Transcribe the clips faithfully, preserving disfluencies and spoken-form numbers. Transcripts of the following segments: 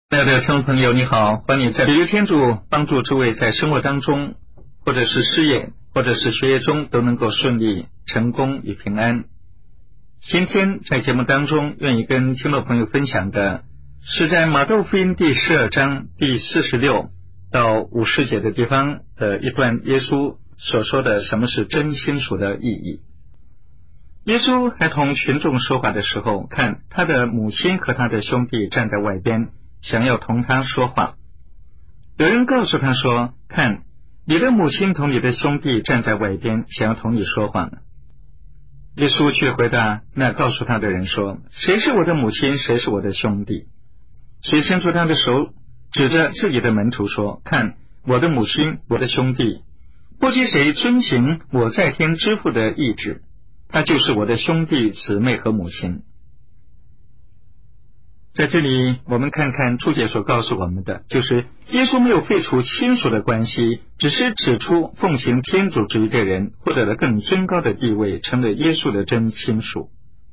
亲爱的听众朋友，你好，欢迎在比如天主帮助诸位在生活当中，或者是事业，或者是学业中都能够顺利、成功与平安。今天在节目当中，愿意跟听众朋友分享的是在马窦福音第十二章第四十六到五十节的地方的一段耶稣所说的什么是真亲属的意义。耶稣还同群众说话的时候，看他的母亲和他的兄弟站在外边，想要同他说话。有人告诉他说，看，你的母亲同你的兄弟站在外边，想要同你说话呢。耶稣却回答那告诉他的人说，谁是我的母亲，谁是我的兄弟？谁伸出他的手指着自己的门徒说，看，我的母亲，我的兄弟。不知谁遵行我在天之父的意志，他就是我的兄弟姊妹和母亲。在这里我们看看注解所告诉我们的，就是耶稣没有废除亲属的关系，只是指出奉行天主旨意的人获得了更尊高的地位，成了耶稣的真亲属。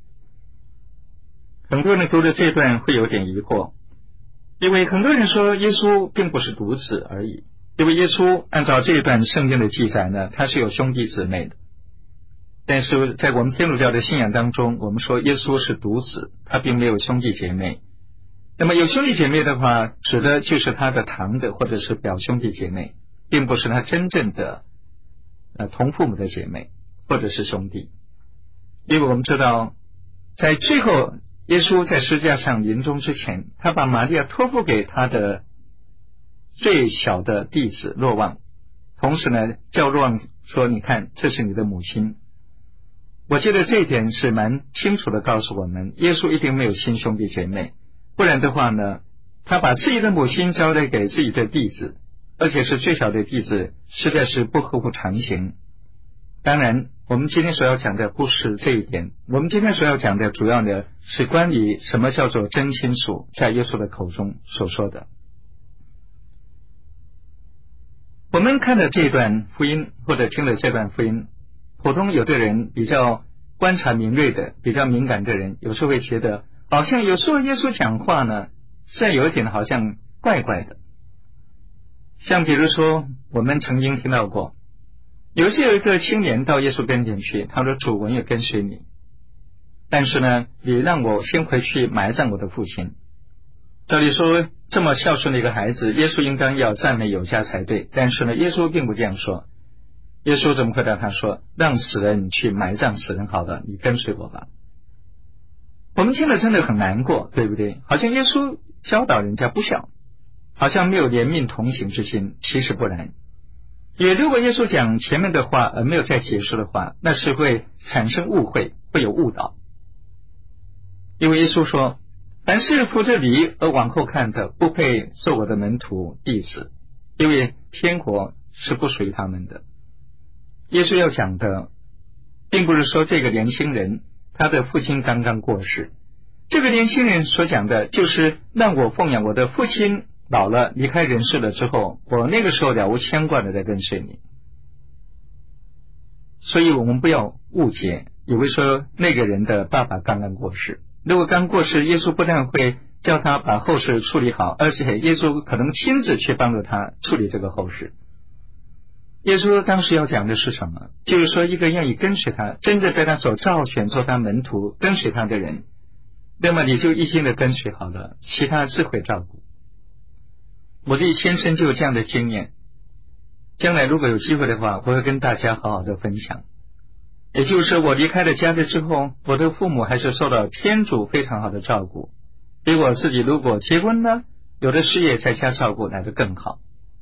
很多人读了这段会有点疑惑，因为很多人说耶稣并不是独子而已，因为耶稣按照这段圣经的记载呢，他是有兄弟姊妹的。但是在我们天主教的信仰当中，我们说耶稣是独子，他并没有兄弟姐妹。那么有兄弟姐妹的话，指的就是他的堂的或者是表兄弟姐妹，并不是他真正的呃同父母的姐妹或者是兄弟。因为我们知道在最后耶稣在十字架上临终之前，他把玛利亚托付给他的最小的弟子若望，同时呢叫若望说，你看，这是你的母亲。我觉得这一点是蛮清楚的告诉我们，耶稣一定没有亲兄弟姐妹，不然的话呢，他把自己的母亲交代给自己的弟子，而且是最小的弟子，实在是不合乎常情。当然我们今天所要讲的不是这一点，我们今天所要讲的主要的是关于什么叫做真亲属，在耶稣的口中所说的。我们看了这段福音，或者听了这段福音，普通有的人比较观察敏锐的，比较敏感的人，有时候会觉得好像有时候耶稣讲话呢，虽然有一点好像怪怪的。像比如说我们曾经听到过，有时有一个青年到耶稣跟前去，他说，主，我也跟随你，但是呢你让我先回去埋葬我的父亲。照理说这么孝顺的一个孩子，耶稣应当要赞美有加才对，但是呢耶稣并不这样说。耶稣怎么回答他说，让死人去埋葬死人好了，你跟随我吧。我们听了真的很难过，对不对？好像耶稣教导人家不孝，好像没有怜悯同情之心，其实不然。也如果耶稣讲前面的话而没有再解释的话，那是会产生误会，会有误导。因为耶稣说，凡是扶着犁而往后看的，不配做我的门徒弟子，因为天国是不属于他们的。耶稣要讲的并不是说这个年轻人他的父亲刚刚过世，这个年轻人所讲的就是让我奉养我的父亲老了离开人世了之后，我那个时候了无牵挂的在跟随你。所以我们不要误解，以为说那个人的爸爸刚刚过世，如果刚过世，耶稣不但会叫他把后事处理好，而且耶稣可能亲自去帮助他处理这个后事。耶稣当时要讲的是什么？就是说一个愿意跟随他，真的被他所召选做他门徒跟随他的人，那么你就一心的跟随好了，其他自会照顾。我自己亲身就有这样的经验，将来如果有机会的话，我会跟大家好好的分享。也就是说我离开了家里之后，我的父母还是受到天主非常好的照顾，比我自己如果结婚呢，有的事业在家照顾来得更好。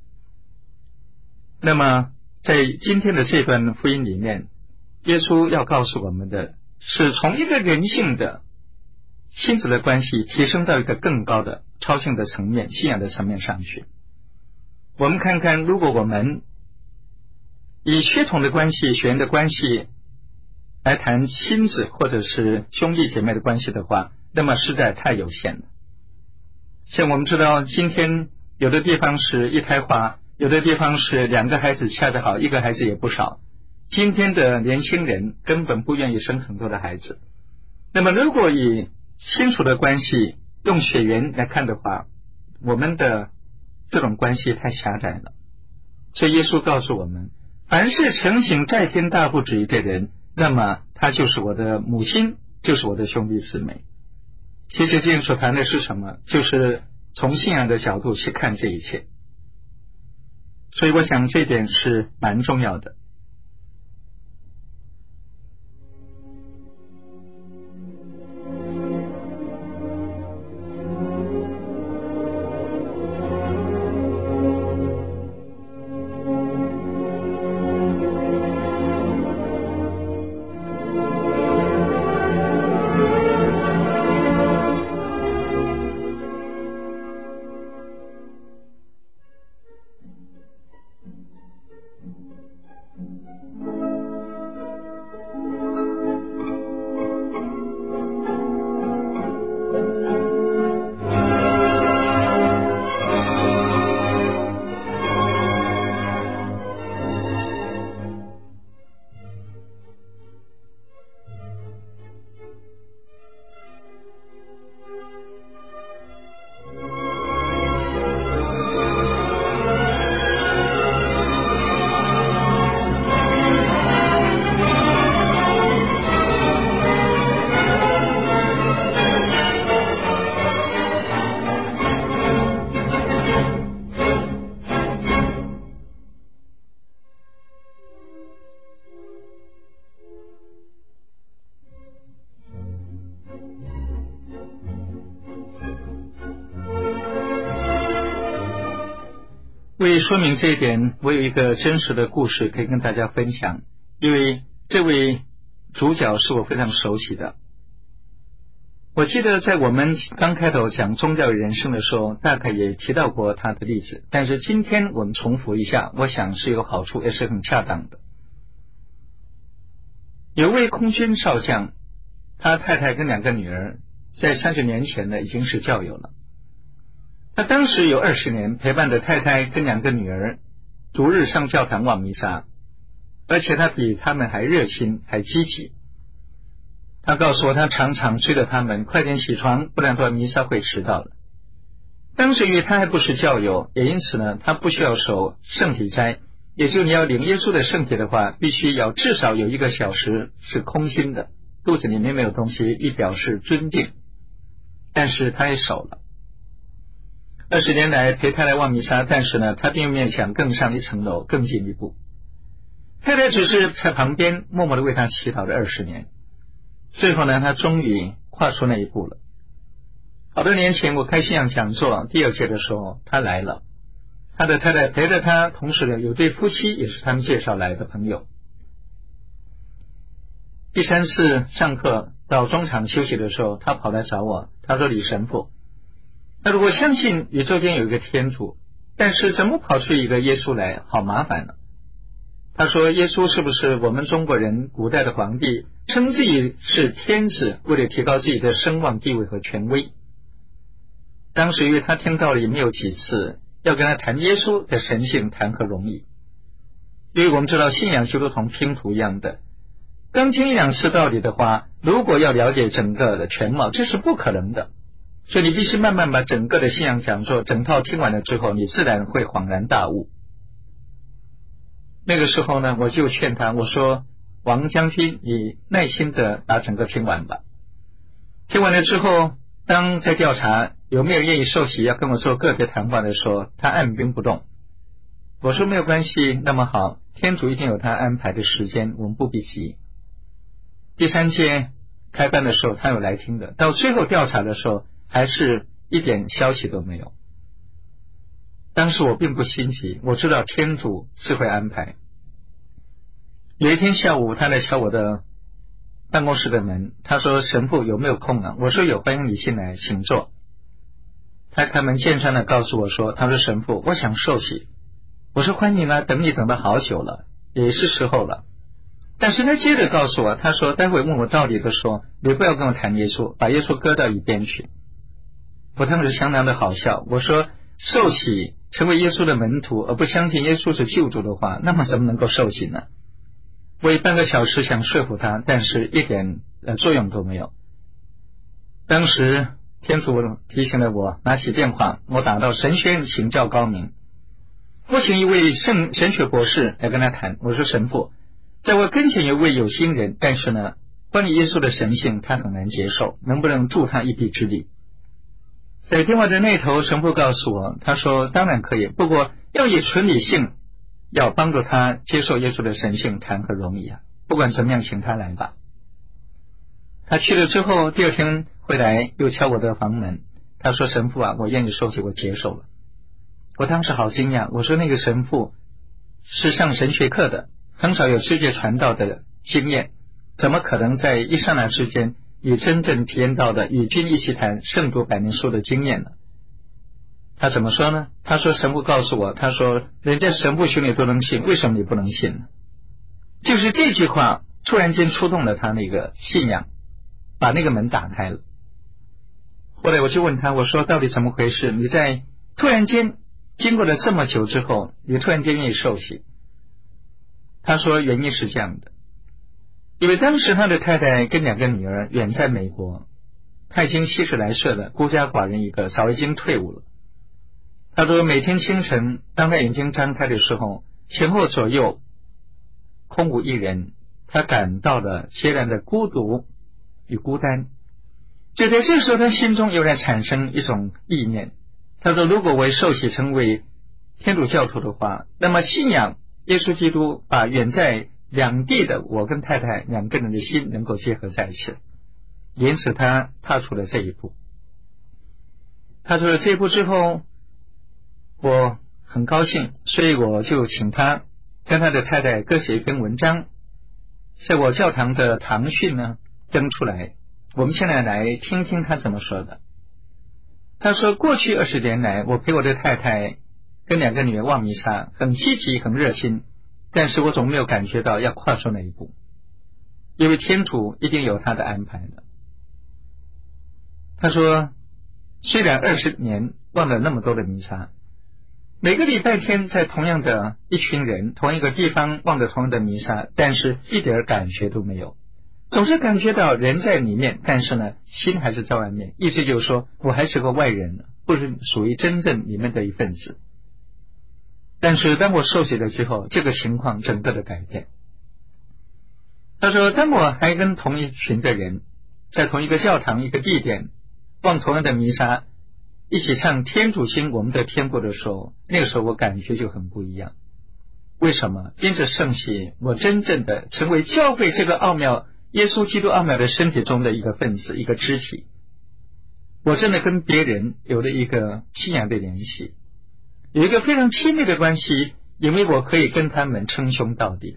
那么在今天的这段福音里面，耶稣要告诉我们的是从一个人性的亲子的关系提升到一个更高的超性的层面，信仰的层面上去。我们看看，如果我们以血统的关系、血缘的关系来谈亲子或者是兄弟姐妹的关系的话，那么实在太有限了。像我们知道今天有的地方是一胎化，有的地方是两个孩子恰得好，一个孩子也不少。今天的年轻人根本不愿意生很多的孩子。那么如果以亲属的关系用血缘来看的话， 我们的这种关系太狭窄了。所以耶稣告诉我们，凡是承行在天大父旨意的人，那么他就是我的母亲，就是我的兄弟姊妹。其实今天所谈的是什么？就是从信仰的角度去看这一切。所以我想这一点是蛮重要的。为说明这一点，我有一个真实的故事可以跟大家分享，因为这位主角是我非常熟悉的。我记得在我们刚开头讲宗教人生的时候，大概也提到过他的例子，但是今天我们重复一下，我想是有好处，也是很恰当的。有位空军少将，他太太跟两个女儿在三十年前呢已经是教友了。他当时有二十年陪伴着太太跟两个女儿逐日上教堂望弥撒，而且他比他们还热心还积极。他告诉我，他常常催着他们快点起床，不然的话弥撒会迟到了。当时因为他还不是教友，也因此呢，他不需要守圣体斋，也就是你要领耶稣的圣体的话，必须要至少有一个小时是空心的，肚子里面没有东西，以表示尊敬。但是他也守了。二十年来陪太太望弥撒，但是呢，他并没有想更上一层楼，更进一步。太太只是在旁边默默的为他祈祷了二十年。最后呢，他终于跨出那一步了。好多年前我开信仰讲座第二届的时候，他来了，他的太太陪着他，同时呢有对夫妻也是他们介绍来的朋友。第三次上课到中场休息的时候，他跑来找我，他说：“李神父，那如果相信宇宙间有一个天主，但是怎么跑出一个耶稣来，好麻烦了。”他说耶稣是不是我们中国人古代的皇帝称自己是天子，为了提高自己的声望地位和权威。当时因为他听到了也没有几次，要跟他谈耶稣的神性谈何容易。因为我们知道信仰就如同拼图一样的，刚经一两次道理的话，如果要了解整个的全貌，这是不可能的。所以你必须慢慢把整个的信仰讲座整套听完了之后，你自然会恍然大悟。那个时候呢，我就劝他，我说：“王将军，你耐心的把整个听完吧。”听完了之后，当在调查有没有愿意受洗要跟我做个别谈话的时候，他按兵不动。我说没有关系，那么好，天主一定有他安排的时间，我们不必急。第三届开班的时候，他有来听的，到最后调查的时候，还是一点消息都没有。当时我并不心急，我知道天主自会安排。有一天下午，他来敲我的办公室的门，他说：“神父有没有空啊？”我说：“有，欢迎你进来，请坐。”他开门见山的告诉我说：“他说神父，我想受洗。”我说：“欢迎啊，等你等了好久了，也是时候了。”但是他接着告诉我，他说：“待会问我道理的时候，你不要跟我谈耶稣，把耶稣搁到一边去。”我当时相当的好笑，我说：“受洗成为耶稣的门徒，而不相信耶稣是救主的话，那么怎么能够受洗呢？”我有半个小时想说服他，但是一点呃作用都没有。当时天主提醒了我，拿起电话，我打到神学院请教高明，我请一位圣神学博士来跟他谈。我说神父，在我跟前有位有心人，但是呢，关于耶稣的神性他很难接受，能不能助他一臂之力？在电话的那头，神父告诉我，他说当然可以，不过要以纯理性，要帮助他接受耶稣的神性，谈何容易啊！不管怎么样，请他来吧。他去了之后，第二天回来又敲我的房门，他说神父啊，我愿意受洗，我接受了。我当时好惊讶，我说那个神父是上神学课的，很少有世界传道的经验，怎么可能在一刹那之间以真正体验到的与君一起谈圣读百年书的经验呢？他怎么说呢？他说神父告诉我，他说人家神父兄弟都能信，为什么你不能信呢？就是这句话突然间触动了他那个信仰，把那个门打开了。后来我就问他，我说到底怎么回事？你在突然间经过了这么久之后，你突然间愿意受洗？他说原因是这样的，因为当时他的太太跟两个女儿远在美国，他已经七十来岁了，孤家寡人一个，早已经退伍了。他说每天清晨当他眼睛张开的时候，前后左右空无一人，他感到了截然的孤独与孤单。就在这时候，他心中又在产生一种意念，他说如果我受洗成为天主教徒的话，那么信仰耶稣基督把远在两地的我跟太太两个人的心能够结合在一起，因此他踏出了这一步。踏出了这一步之后，我很高兴，所以我就请他跟他的太太各写一篇文章，在我教堂的堂讯呢登出来。我们现在来听听他怎么说的。他说过去二十年来，我陪我的太太跟两个女儿望弥撒，很积极很热心，但是我总没有感觉到要跨出那一步，因为天主一定有他的安排的。他说虽然二十年望了那么多的弥撒，每个礼拜天在同样的一群人同一个地方望着同样的弥撒，但是一点感觉都没有，总是感觉到人在里面，但是呢心还是在外面，意思就是说我还是个外人，不是属于真正里面的一份子。但是当我受洗了之后，这个情况整个的改变。他说当我还跟同一群的人在同一个教堂一个地点望同样的弥撒，一起唱天主心我们的天父的时候，那个时候我感觉就很不一样。为什么？因着圣洗，我真正的成为教会这个奥妙耶稣基督奥妙的身体中的一个分子，一个肢体。我真的跟别人有了一个信仰的联系，有一个非常亲密的关系，因为我可以跟他们称兄道弟。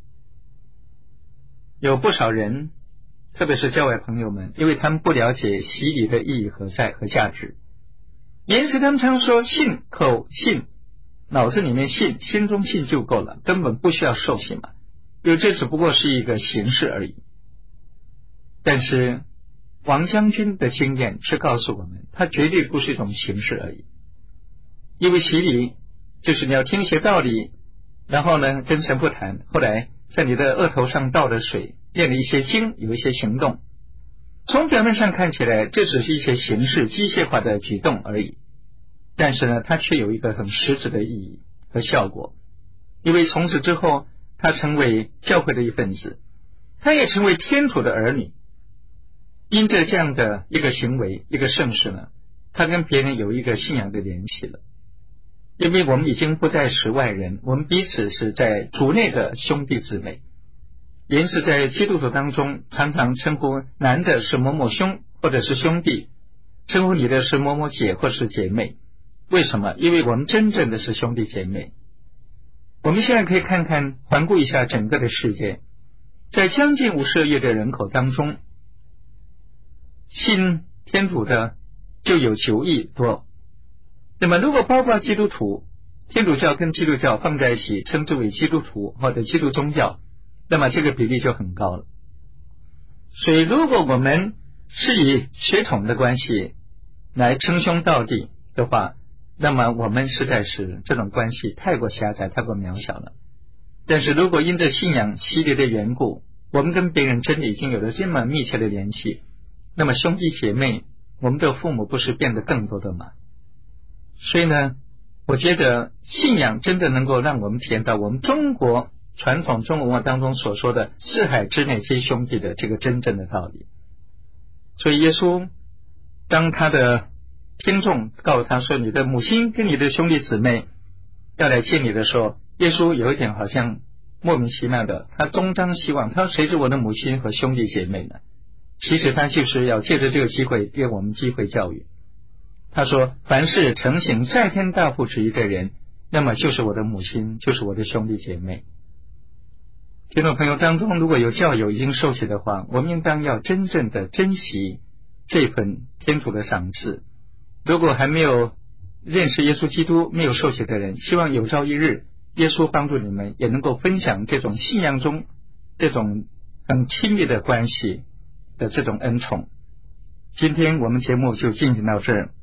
有不少人，特别是教外朋友们，因为他们不了解洗礼的意义何在和价值，因此他们常说信口信，脑子里面信，心中信就够了，根本不需要受洗嘛，因为这只不过是一个形式而已。但是王将军的经验是告诉我们，它绝对不是一种形式而已。因为洗礼就是你要听一些道理，然后呢跟神父谈，后来在你的额头上倒了水，念了一些经，有一些行动。从表面上看起来这只是一些形式机械化的举动而已，但是呢它却有一个很实质的意义和效果。因为从此之后他成为教会的一份子，他也成为天主的儿女。因着这样的一个行为一个圣事呢，他跟别人有一个信仰的联系了。因为我们已经不再是外人，我们彼此是在主内的兄弟姊妹。因此在基督徒当中常常称呼男的是某某兄或者是兄弟，称呼女的是某某姐或是姐妹。为什么？因为我们真正的是兄弟姐妹。我们现在可以看看环顾一下整个的世界，在将近五十亿的人口当中，信天主的就有九亿多。那么如果包括基督徒，天主教跟基督教放在一起称之为基督徒或者基督宗教，那么这个比例就很高了。所以如果我们是以血统的关系来称兄道弟的话，那么我们实在是这种关系太过狭窄太过渺小了。但是如果因着信仰洗礼的缘故，我们跟别人真的已经有了这么密切的联系，那么兄弟姐妹我们的父母不是变得更多的吗？所以呢，我觉得信仰真的能够让我们体验到我们中国传统中国文化当中所说的四海之内皆兄弟的这个真正的道理。所以耶稣当他的听众告诉他说你的母亲跟你的兄弟姊妹要来见你的时候，耶稣有一点好像莫名其妙的，他东张西望，他说谁是我的母亲和兄弟姐妹呢？其实他就是要借着这个机会给我们机会教育。他说凡是承行在天大父旨意的人，那么就是我的母亲，就是我的兄弟姐妹。听众朋友当中如果有教友已经受洗的话，我们应当要真正的珍惜这份天主的赏赐。如果还没有认识耶稣基督没有受洗的人，希望有朝一日耶稣帮助你们也能够分享这种信仰中这种很亲密的关系的这种恩宠。今天我们节目就进行到这儿，